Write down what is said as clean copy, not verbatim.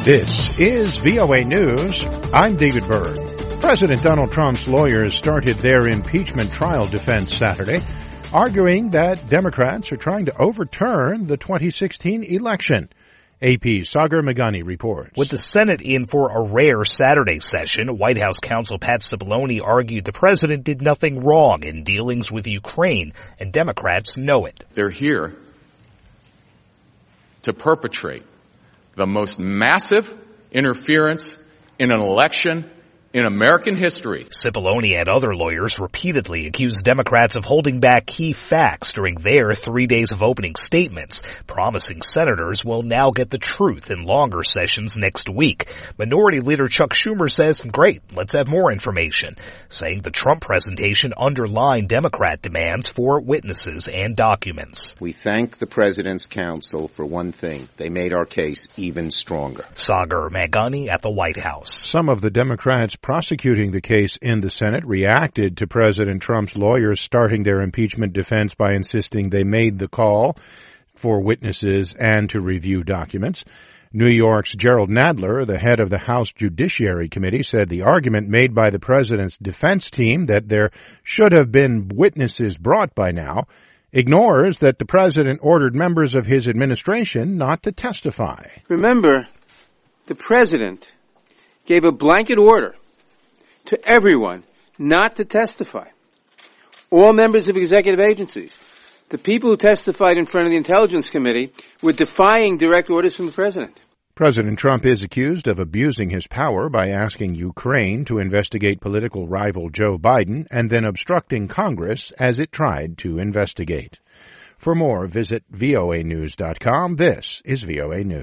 This is VOA News. I'm David Byrd. President Donald Trump's lawyers started their impeachment trial defense Saturday, arguing that Democrats are trying to overturn the 2016 election. AP's Sagar Meghani reports. With the Senate in for a rare Saturday session, White House counsel Pat Cipollone argued the president did nothing wrong in dealings with Ukraine, and Democrats know it. They're here to perpetrate the most massive interference in an election in American history. Cipollone and other lawyers repeatedly accused Democrats of holding back key facts during their 3 days of opening statements, promising senators will now get the truth in longer sessions next week. Minority Leader Chuck Schumer says, great, let's have more information, saying the Trump presentation underlined Democrat demands for witnesses and documents. We thank the President's counsel for one thing. They made our case even stronger. Sagar Meghani at the White House. Some of the Democrats prosecuting the case in the Senate reacted to President Trump's lawyers starting their impeachment defense by insisting they made the call for witnesses and to review documents. New York's Gerald Nadler, the head of the House Judiciary Committee, said the argument made by the president's defense team that there should have been witnesses brought by now ignores that the president ordered members of his administration not to testify. Remember, the president gave a blanket order to everyone not to testify. All members of executive agencies, the people who testified in front of the Intelligence Committee, were defying direct orders from the president. President Trump is accused of abusing his power by asking Ukraine to investigate political rival Joe Biden and then obstructing Congress as it tried to investigate. For more, visit voanews.com. This is VOA News.